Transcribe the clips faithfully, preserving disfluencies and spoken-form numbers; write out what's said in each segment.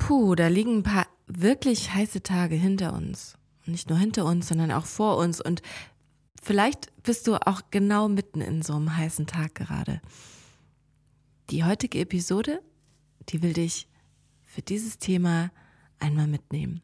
Puh, da liegen ein paar wirklich heiße Tage hinter uns. Und nicht nur hinter uns, sondern auch vor uns. Und vielleicht bist du auch genau mitten in so einem heißen Tag gerade. Die heutige Episode, die will dich für dieses Thema einmal mitnehmen.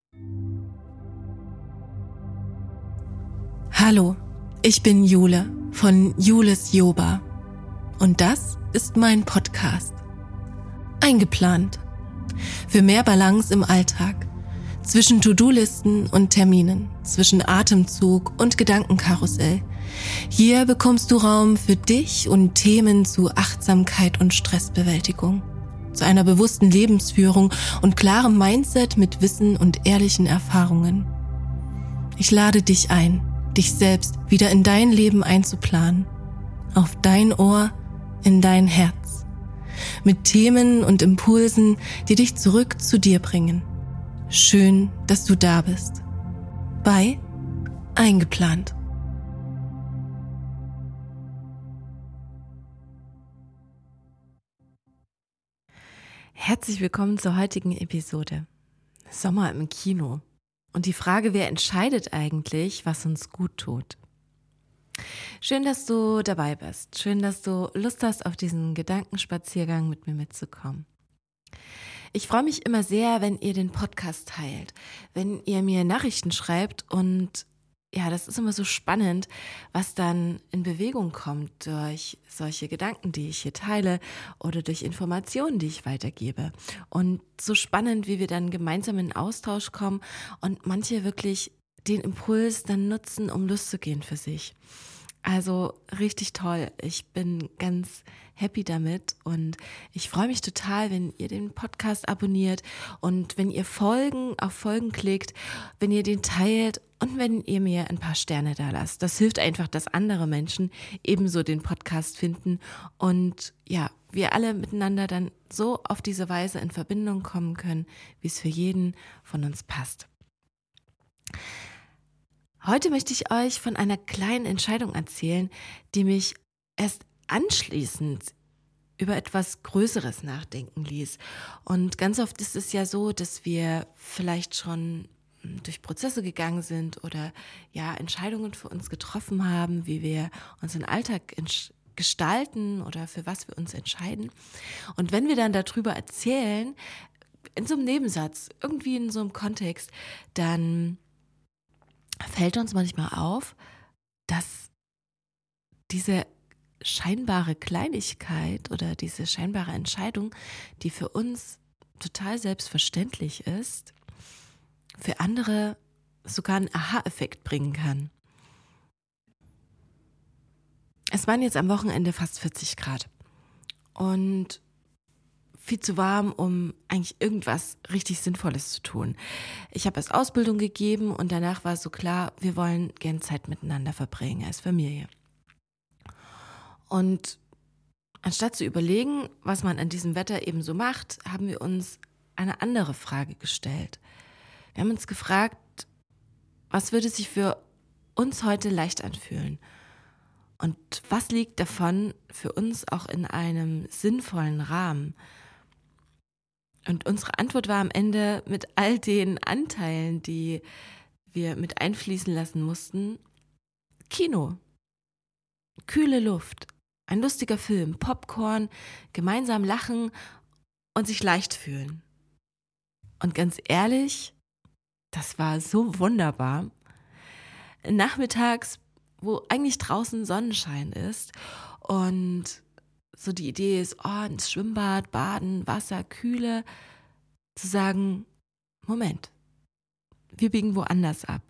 Hallo, ich bin Jule von Jules Yoba. Und das ist mein Podcast. Eingeplant. Für mehr Balance im Alltag. Zwischen To-Do-Listen und Terminen. Zwischen Atemzug und Gedankenkarussell. Hier bekommst du Raum für dich und Themen zu Achtsamkeit und Stressbewältigung. Zu einer bewussten Lebensführung und klarem Mindset mit Wissen und ehrlichen Erfahrungen. Ich lade dich ein, dich selbst wieder in dein Leben einzuplanen. Auf dein Ohr, in dein Herz. Mit Themen und Impulsen, die dich zurück zu dir bringen. Schön, dass du da bist. Bei Eingeplant. Herzlich willkommen zur heutigen Episode. Sommer im Kino. Und die Frage, wer entscheidet eigentlich, was uns gut tut? Schön, dass du dabei bist. Schön, dass du Lust hast, auf diesen Gedankenspaziergang mit mir mitzukommen. Ich freue mich immer sehr, wenn ihr den Podcast teilt, wenn ihr mir Nachrichten schreibt und ja, das ist immer so spannend, was dann in Bewegung kommt durch solche Gedanken, die ich hier teile oder durch Informationen, die ich weitergebe. Und so spannend, wie wir dann gemeinsam in Austausch kommen und manche wirklich den Impuls dann nutzen, um loszugehen für sich. Also richtig toll. Ich bin ganz happy damit und ich freue mich total, wenn ihr den Podcast abonniert und wenn ihr Folgen auf Folgen klickt, wenn ihr den teilt und wenn ihr mir ein paar Sterne da lasst. Das hilft einfach, dass andere Menschen ebenso den Podcast finden und ja, wir alle miteinander dann so auf diese Weise in Verbindung kommen können, wie es für jeden von uns passt. Heute möchte ich euch von einer kleinen Entscheidung erzählen, die mich erst anschließend über etwas Größeres nachdenken ließ. Und ganz oft ist es ja so, dass wir vielleicht schon durch Prozesse gegangen sind oder ja Entscheidungen für uns getroffen haben, wie wir unseren Alltag gestalten oder für was wir uns entscheiden. Und wenn wir dann darüber erzählen, in so einem Nebensatz, irgendwie in so einem Kontext, dann fällt uns manchmal auf, dass diese scheinbare Kleinigkeit oder diese scheinbare Entscheidung, die für uns total selbstverständlich ist, für andere sogar einen Aha-Effekt bringen kann. Es waren jetzt am Wochenende fast vierzig Grad und viel zu warm, um eigentlich irgendwas richtig Sinnvolles zu tun. Ich habe erst Ausbildung gegeben und danach war so klar, wir wollen gern Zeit miteinander verbringen als Familie. Und anstatt zu überlegen, was man an diesem Wetter eben so macht, haben wir uns eine andere Frage gestellt. Wir haben uns gefragt, was würde sich für uns heute leicht anfühlen? Und was liegt davon für uns auch in einem sinnvollen Rahmen? Und unsere Antwort war am Ende mit all den Anteilen, die wir mit einfließen lassen mussten, Kino, kühle Luft, ein lustiger Film, Popcorn, gemeinsam lachen und sich leicht fühlen. Und ganz ehrlich, das war so wunderbar. Nachmittags, wo eigentlich draußen Sonnenschein ist und so die Idee ist, oh, ins Schwimmbad, Baden, Wasser, Kühle, zu sagen, Moment, wir biegen woanders ab.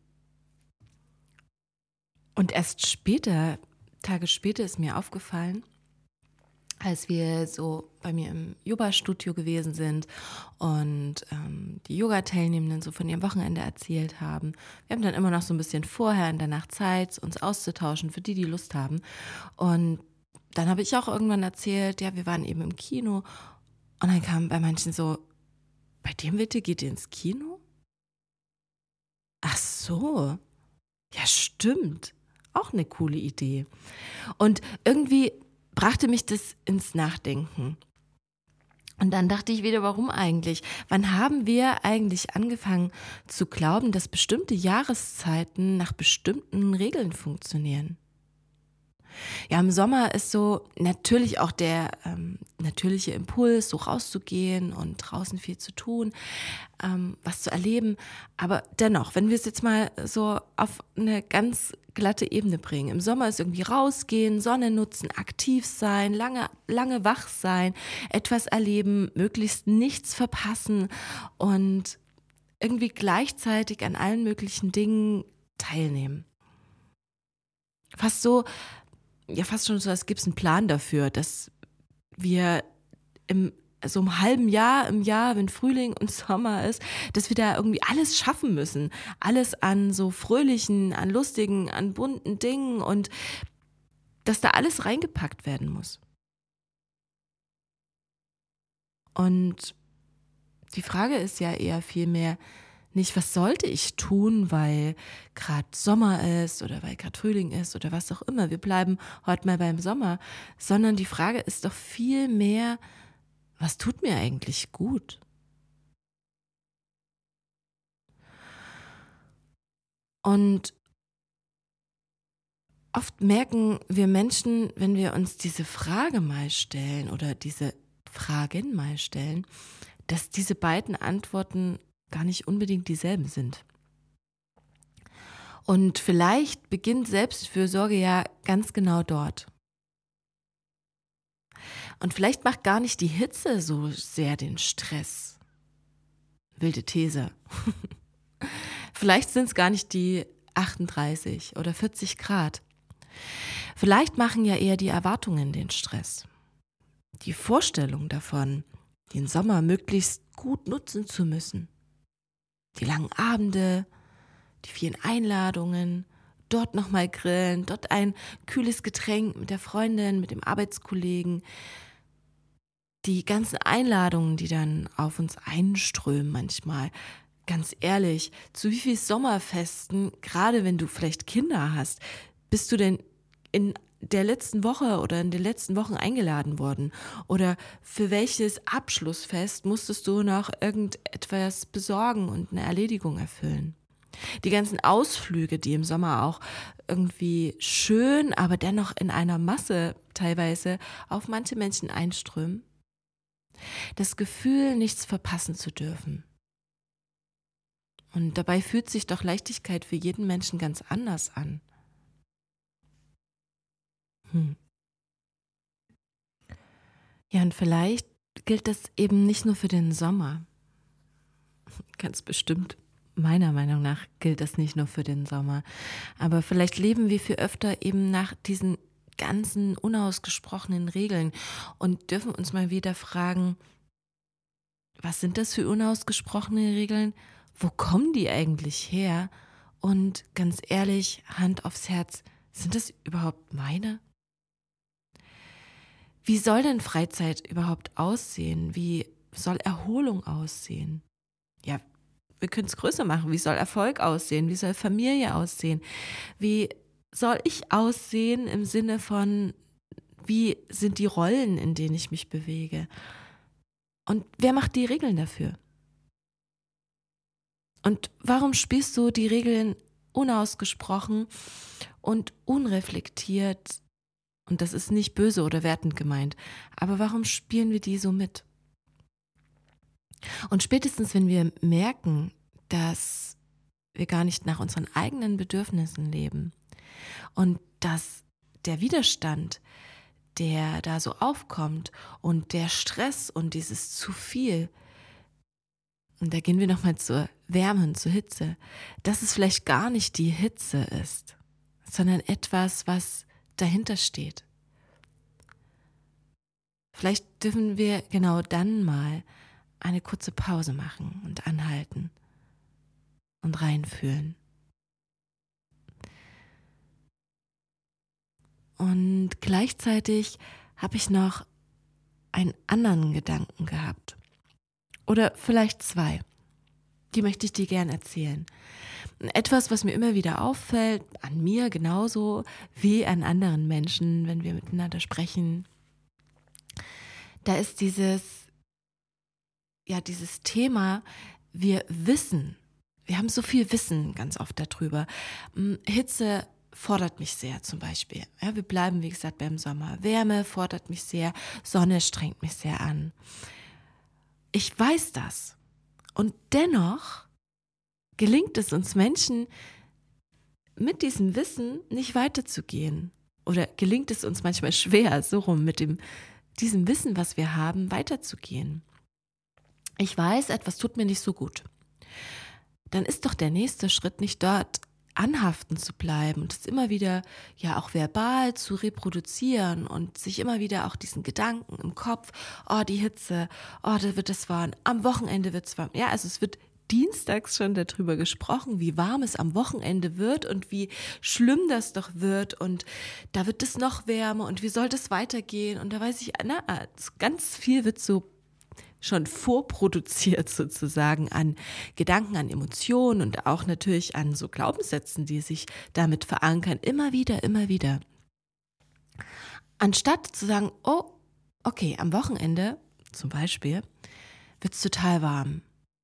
Und erst später, Tage später ist mir aufgefallen, als wir so bei mir im Yoga-Studio gewesen sind und ähm, die Yoga-Teilnehmenden so von ihrem Wochenende erzählt haben. Wir haben dann immer noch so ein bisschen vorher in der Nacht Zeit, uns auszutauschen, für die, die Lust haben. Und dann habe ich auch irgendwann erzählt, ja, wir waren eben im Kino und dann kam bei manchen so, bei dem Wetter geht ihr ins Kino? Ach so, ja stimmt, auch eine coole Idee. Und irgendwie brachte mich das ins Nachdenken. Und dann dachte ich wieder, warum eigentlich? Wann haben wir eigentlich angefangen zu glauben, dass bestimmte Jahreszeiten nach bestimmten Regeln funktionieren? Ja, im Sommer ist so natürlich auch der ähm, natürliche Impuls, so rauszugehen und draußen viel zu tun, ähm, was zu erleben. Aber dennoch, wenn wir es jetzt mal so auf eine ganz glatte Ebene bringen. Im Sommer ist irgendwie rausgehen, Sonne nutzen, aktiv sein, lange, lange wach sein, etwas erleben, möglichst nichts verpassen und irgendwie gleichzeitig an allen möglichen Dingen teilnehmen. Fast so, ja, fast schon so, als gäbe es einen Plan dafür, dass wir im so einem halben Jahr im Jahr, wenn Frühling und Sommer ist, dass wir da irgendwie alles schaffen müssen. Alles an so fröhlichen, an lustigen, an bunten Dingen und dass da alles reingepackt werden muss. Und die Frage ist ja eher vielmehr nicht, was sollte ich tun, weil gerade Sommer ist oder weil gerade Frühling ist oder was auch immer. Wir bleiben heute mal beim Sommer, sondern die Frage ist doch viel mehr, was tut mir eigentlich gut? Und oft merken wir Menschen, wenn wir uns diese Frage mal stellen oder diese Fragen mal stellen, dass diese beiden Antworten gar nicht unbedingt dieselben sind. Und vielleicht beginnt Selbstfürsorge ja ganz genau dort. Und vielleicht macht gar nicht die Hitze so sehr den Stress. Wilde These. Vielleicht sind es gar nicht die achtunddreißig oder vierzig Grad. Vielleicht machen ja eher die Erwartungen den Stress. Die Vorstellung davon, den Sommer möglichst gut nutzen zu müssen. Die langen Abende, die vielen Einladungen, dort nochmal grillen, dort ein kühles Getränk mit der Freundin, mit dem Arbeitskollegen. Die ganzen Einladungen, die dann auf uns einströmen manchmal. Ganz ehrlich, zu wie vielen Sommerfesten, gerade wenn du vielleicht Kinder hast, bist du denn in der letzten Woche oder in den letzten Wochen eingeladen worden? Oder für welches Abschlussfest musstest du noch irgendetwas besorgen und eine Erledigung erfüllen? Die ganzen Ausflüge, die im Sommer auch irgendwie schön, aber dennoch in einer Masse teilweise auf manche Menschen einströmen. Das Gefühl, nichts verpassen zu dürfen. Und dabei fühlt sich doch Leichtigkeit für jeden Menschen ganz anders an. Hm. Ja, und vielleicht gilt das eben nicht nur für den Sommer. Ganz bestimmt, meiner Meinung nach, gilt das nicht nur für den Sommer. Aber vielleicht leben wir viel öfter eben nach diesen ganzen unausgesprochenen Regeln und dürfen uns mal wieder fragen, was sind das für unausgesprochene Regeln? Wo kommen die eigentlich her? Und ganz ehrlich, Hand aufs Herz, sind das überhaupt meine? Wie soll denn Freizeit überhaupt aussehen? Wie soll Erholung aussehen? Ja, wir können es größer machen. Wie soll Erfolg aussehen? Wie soll Familie aussehen? Wie soll ich aussehen im Sinne von, wie sind die Rollen, in denen ich mich bewege? Und wer macht die Regeln dafür? Und warum spielst du die Regeln unausgesprochen und unreflektiert? Und das ist nicht böse oder wertend gemeint, aber warum spielen wir die so mit? Und spätestens, wenn wir merken, dass wir gar nicht nach unseren eigenen Bedürfnissen leben und dass der Widerstand, der da so aufkommt und der Stress und dieses zu viel, und da gehen wir nochmal zur Wärme und zur Hitze, dass es vielleicht gar nicht die Hitze ist, sondern etwas, was dahinter steht. Vielleicht dürfen wir genau dann mal eine kurze Pause machen und anhalten und reinfühlen. Und gleichzeitig habe ich noch einen anderen Gedanken gehabt. Oder vielleicht zwei. Die möchte ich dir gern erzählen. Etwas, was mir immer wieder auffällt, an mir genauso wie an anderen Menschen, wenn wir miteinander sprechen. Da ist dieses, ja dieses Thema, wir wissen, wir haben so viel Wissen ganz oft darüber. Hm, Hitze fordert mich sehr zum Beispiel. Ja, wir bleiben, wie gesagt, beim Sommer. Wärme fordert mich sehr, Sonne strengt mich sehr an. Ich weiß das. Und dennoch gelingt es uns Menschen, mit diesem Wissen nicht weiterzugehen. Oder gelingt es uns manchmal schwer, so rum mit dem, diesem Wissen, was wir haben, weiterzugehen. Ich weiß, etwas tut mir nicht so gut. Dann ist doch der nächste Schritt nicht dort anhaften zu bleiben und es immer wieder ja auch verbal zu reproduzieren und sich immer wieder auch diesen Gedanken im Kopf, oh die Hitze, oh da wird es warm, am Wochenende wird es warm. Ja, also es wird dienstags schon darüber gesprochen, wie warm es am Wochenende wird und wie schlimm das doch wird und da wird es noch wärmer und wie soll das weitergehen und da weiß ich, na, ganz viel wird so schon vorproduziert sozusagen an Gedanken, an Emotionen und auch natürlich an so Glaubenssätzen, die sich damit verankern, immer wieder, immer wieder. Anstatt zu sagen, oh, okay, am Wochenende zum Beispiel wird es total warm.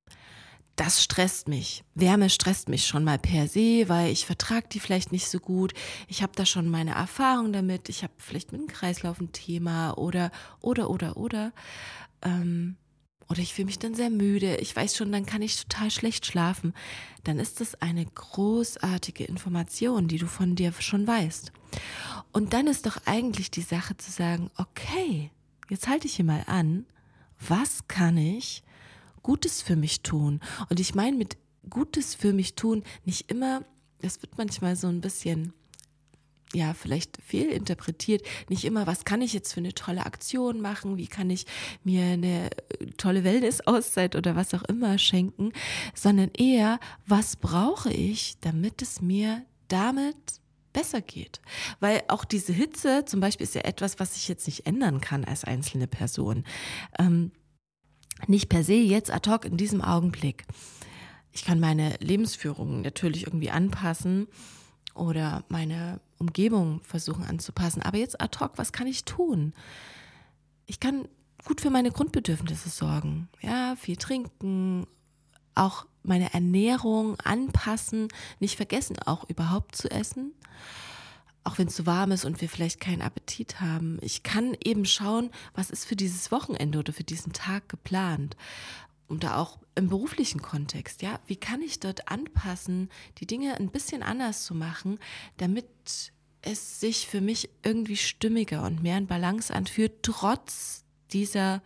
Das stresst mich. Wärme stresst mich schon mal per se, weil ich vertrage die vielleicht nicht so gut. Ich habe da schon meine Erfahrung damit. Ich habe vielleicht mit dem Kreislauf ein Thema oder, oder, oder, oder. Ähm, Oder ich fühle mich dann sehr müde, ich weiß schon, dann kann ich total schlecht schlafen. Dann ist das eine großartige Information, die du von dir schon weißt. Und dann ist doch eigentlich die Sache zu sagen, okay, jetzt halte ich hier mal an, was kann ich Gutes für mich tun? Und ich meine mit Gutes für mich tun nicht immer, das wird manchmal so ein bisschen ja, vielleicht fehlinterpretiert, nicht immer, was kann ich jetzt für eine tolle Aktion machen, wie kann ich mir eine tolle Wellness-Auszeit oder was auch immer schenken, sondern eher, was brauche ich, damit es mir damit besser geht. Weil auch diese Hitze zum Beispiel ist ja etwas, was ich jetzt nicht ändern kann als einzelne Person. Ähm, nicht per se jetzt ad hoc in diesem Augenblick. Ich kann meine Lebensführung natürlich irgendwie anpassen oder meine Umgebung versuchen anzupassen. Aber jetzt ad hoc, was kann ich tun? Ich kann gut für meine Grundbedürfnisse sorgen. Ja, viel trinken, auch meine Ernährung anpassen, nicht vergessen, auch überhaupt zu essen. Auch wenn es so warm ist und wir vielleicht keinen Appetit haben. Ich kann eben schauen, was ist für dieses Wochenende oder für diesen Tag geplant. Und da auch im beruflichen Kontext, ja, wie kann ich dort anpassen, die Dinge ein bisschen anders zu machen, damit es sich für mich irgendwie stimmiger und mehr in Balance anfühlt, trotz dieser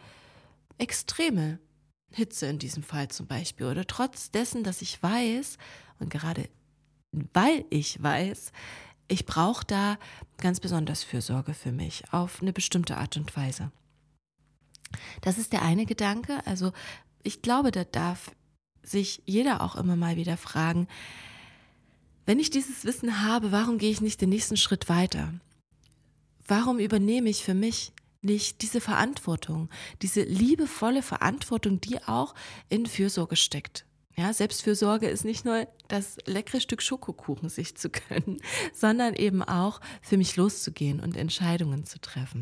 extreme Hitze in diesem Fall zum Beispiel oder trotz dessen, dass ich weiß und gerade weil ich weiß, ich brauche da ganz besonders Fürsorge für mich auf eine bestimmte Art und Weise. Das ist der eine Gedanke, also ich glaube, da darf sich jeder auch immer mal wieder fragen, wenn ich dieses Wissen habe, warum gehe ich nicht den nächsten Schritt weiter? Warum übernehme ich für mich nicht diese Verantwortung, diese liebevolle Verantwortung, die auch in Fürsorge steckt? Ja, Selbstfürsorge ist nicht nur das leckere Stück Schokokuchen sich zu gönnen, sondern eben auch für mich loszugehen und Entscheidungen zu treffen.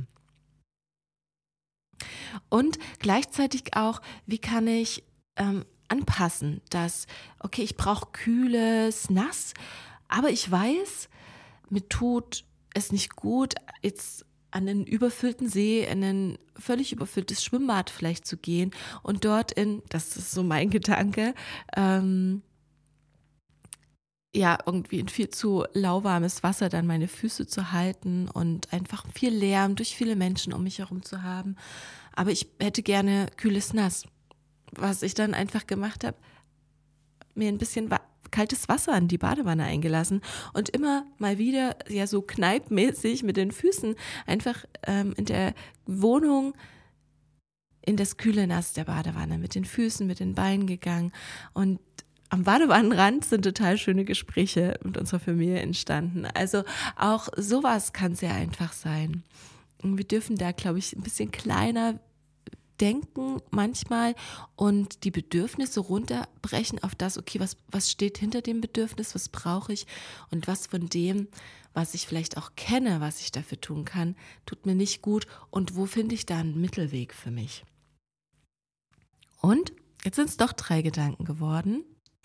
Und gleichzeitig auch, wie kann ich ähm, anpassen, dass, okay, ich brauche kühles, nass, aber ich weiß, mir tut es nicht gut, jetzt an einen überfüllten See, in ein völlig überfülltes Schwimmbad vielleicht zu gehen und dort in, das ist so mein Gedanke, ähm, ja, irgendwie in viel zu lauwarmes Wasser dann meine Füße zu halten und einfach viel Lärm durch viele Menschen um mich herum zu haben. Aber ich hätte gerne kühles Nass. Was ich dann einfach gemacht habe, mir ein bisschen wa- kaltes Wasser in die Badewanne eingelassen und immer mal wieder ja so kneipmäßig mit den Füßen einfach ähm, in der Wohnung in das kühle Nass der Badewanne mit den Füßen, mit den Beinen gegangen und am Badewannenrand sind total schöne Gespräche mit unserer Familie entstanden. Also auch sowas kann sehr einfach sein. Und wir dürfen da, glaube ich, ein bisschen kleiner denken manchmal und die Bedürfnisse runterbrechen auf das, okay, was, was steht hinter dem Bedürfnis, was brauche ich und was von dem, was ich vielleicht auch kenne, was ich dafür tun kann, tut mir nicht gut und wo finde ich da einen Mittelweg für mich? Und jetzt sind es doch drei Gedanken geworden.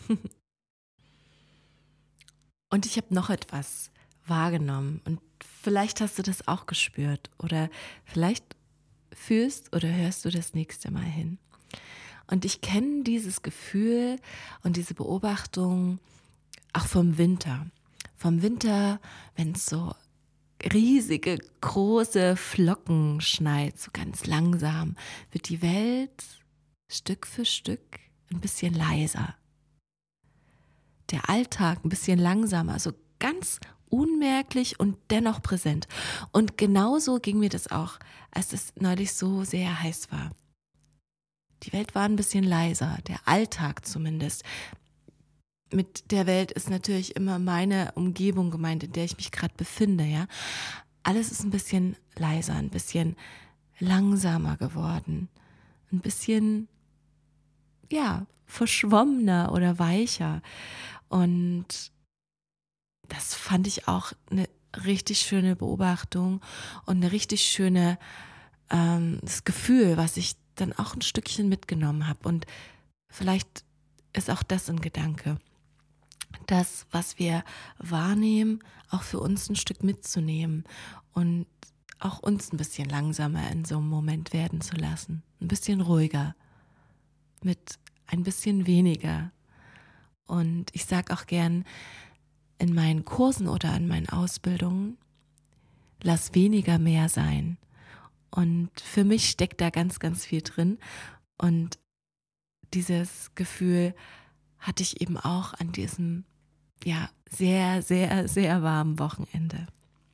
Und ich habe noch etwas wahrgenommen und vielleicht hast du das auch gespürt oder vielleicht fühlst oder hörst du das nächste Mal hin. Und ich kenne dieses Gefühl und diese Beobachtung auch vom Winter. Vom Winter, wenn es so riesige, große Flocken schneit, so ganz langsam, wird die Welt Stück für Stück ein bisschen leiser. Der Alltag ein bisschen langsamer, so ganz unmerklich und dennoch präsent. Und genauso ging mir das auch, als es neulich so sehr heiß war. Die Welt war ein bisschen leiser, der Alltag zumindest. Mit der Welt ist natürlich immer meine Umgebung gemeint, in der ich mich gerade befinde, ja. Alles ist ein bisschen leiser, ein bisschen langsamer geworden, ein bisschen, ja, verschwommener oder weicher. Und das fand ich auch eine richtig schöne Beobachtung und eine richtig schöne ähm, das Gefühl, was ich dann auch ein Stückchen mitgenommen habe. Und vielleicht ist auch das ein Gedanke, das, was wir wahrnehmen, auch für uns ein Stück mitzunehmen und auch uns ein bisschen langsamer in so einem Moment werden zu lassen, ein bisschen ruhiger, mit ein bisschen weniger. Und ich sage auch gern in meinen Kursen oder in meinen Ausbildungen, lass weniger mehr sein. Und für mich steckt da ganz, ganz viel drin. Und dieses Gefühl hatte ich eben auch an diesem, ja, sehr, sehr, sehr warmen Wochenende.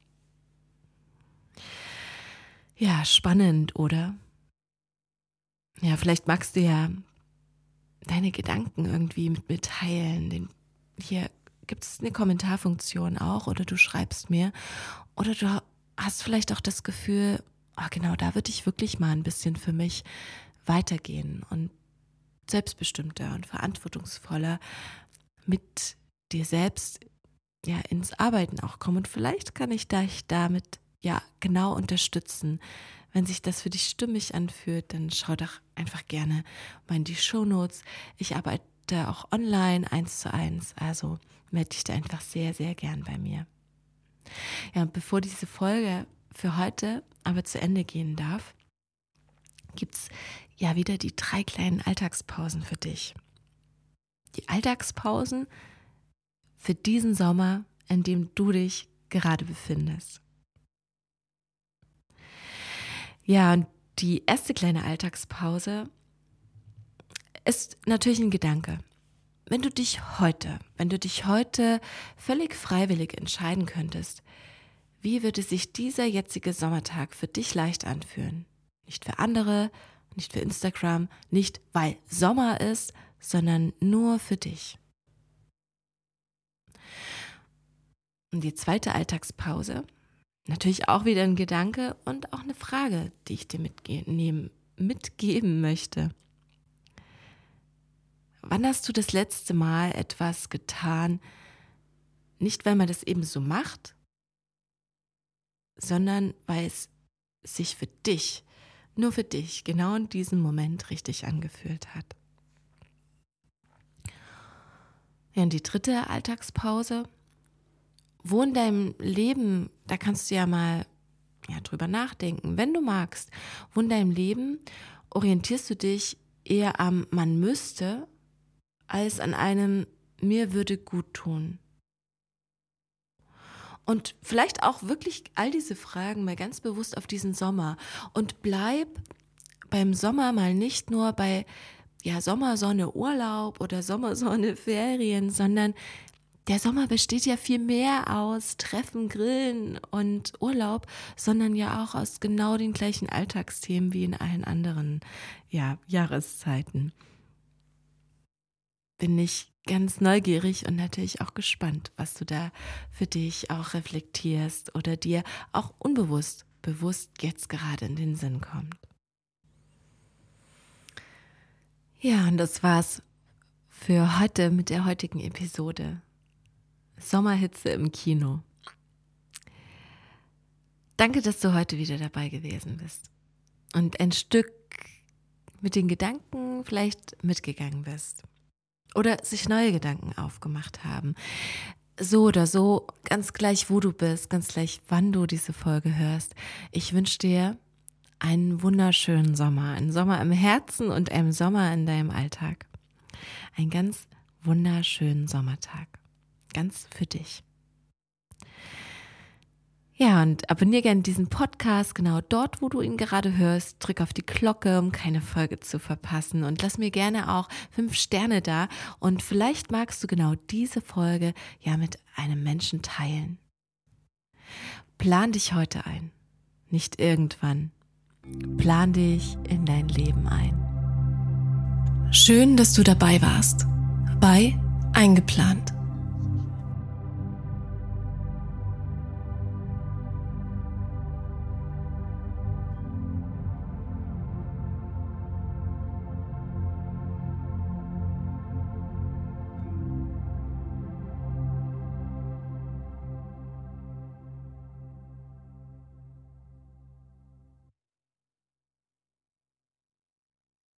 Ja, spannend, oder? Ja, vielleicht magst du ja deine Gedanken irgendwie mit mir teilen. Den, hier gibt es eine Kommentarfunktion auch oder du schreibst mir. Oder du hast vielleicht auch das Gefühl, oh, genau, da würde ich wirklich mal ein bisschen für mich weitergehen und selbstbestimmter und verantwortungsvoller mit dir selbst ja ins Arbeiten auch kommen. Und vielleicht kann ich dich damit ja genau unterstützen. Wenn sich das für dich stimmig anfühlt, dann schau doch einfach gerne mal in die Shownotes. Ich arbeite auch online eins zu eins, also melde dich da einfach sehr, sehr gern bei mir. Ja, und bevor diese Folge für heute aber zu Ende gehen darf, gibt es ja wieder die drei kleinen Alltagspausen für dich. Die Alltagspausen für diesen Sommer, in dem du dich gerade befindest. Ja, und die erste kleine Alltagspause ist natürlich ein Gedanke. Wenn du dich heute, wenn du dich heute völlig freiwillig entscheiden könntest, wie würde sich dieser jetzige Sommertag für dich leicht anfühlen? Nicht für andere, nicht für Instagram, nicht weil Sommer ist, sondern nur für dich. Und die zweite Alltagspause, natürlich auch wieder ein Gedanke und auch eine Frage, die ich dir mitge- mitgeben möchte. Wann hast du das letzte Mal etwas getan, nicht weil man das eben so macht, sondern weil es sich für dich, nur für dich, genau in diesem Moment richtig angefühlt hat? Ja, und die dritte Alltagspause, wo in deinem Leben, da kannst du ja mal ja, drüber nachdenken, wenn du magst, wo in deinem Leben orientierst du dich eher am man müsste, als an einem mir würde gut tun. Und vielleicht auch wirklich all diese Fragen mal ganz bewusst auf diesen Sommer und bleib beim Sommer mal nicht nur bei ja, Sommersonne Urlaub oder Sommersonne Ferien, sondern der Sommer besteht ja viel mehr aus Treffen, Grillen und Urlaub, sondern ja auch aus genau den gleichen Alltagsthemen wie in allen anderen ja, Jahreszeiten. Bin ich ganz neugierig und natürlich auch gespannt, was du da für dich auch reflektierst oder dir auch unbewusst, bewusst jetzt gerade in den Sinn kommt. Ja, und das war's für heute mit der heutigen Episode. Sommerhitze im Kino. Danke, dass du heute wieder dabei gewesen bist und ein Stück mit den Gedanken vielleicht mitgegangen bist oder sich neue Gedanken aufgemacht haben. So oder so, ganz gleich, wo du bist, ganz gleich, wann du diese Folge hörst. Ich wünsche dir einen wunderschönen Sommer, einen Sommer im Herzen und einen Sommer in deinem Alltag. Einen ganz wunderschönen Sommertag, ganz für dich. Ja, und abonniere gerne diesen Podcast, genau dort, wo du ihn gerade hörst. Drück auf die Glocke, um keine Folge zu verpassen. Und lass mir gerne auch fünf Sterne da. Und vielleicht magst du genau diese Folge ja mit einem Menschen teilen. Plan dich heute ein, nicht irgendwann. Plan dich in dein Leben ein. Schön, dass du dabei warst bei Eingeplant.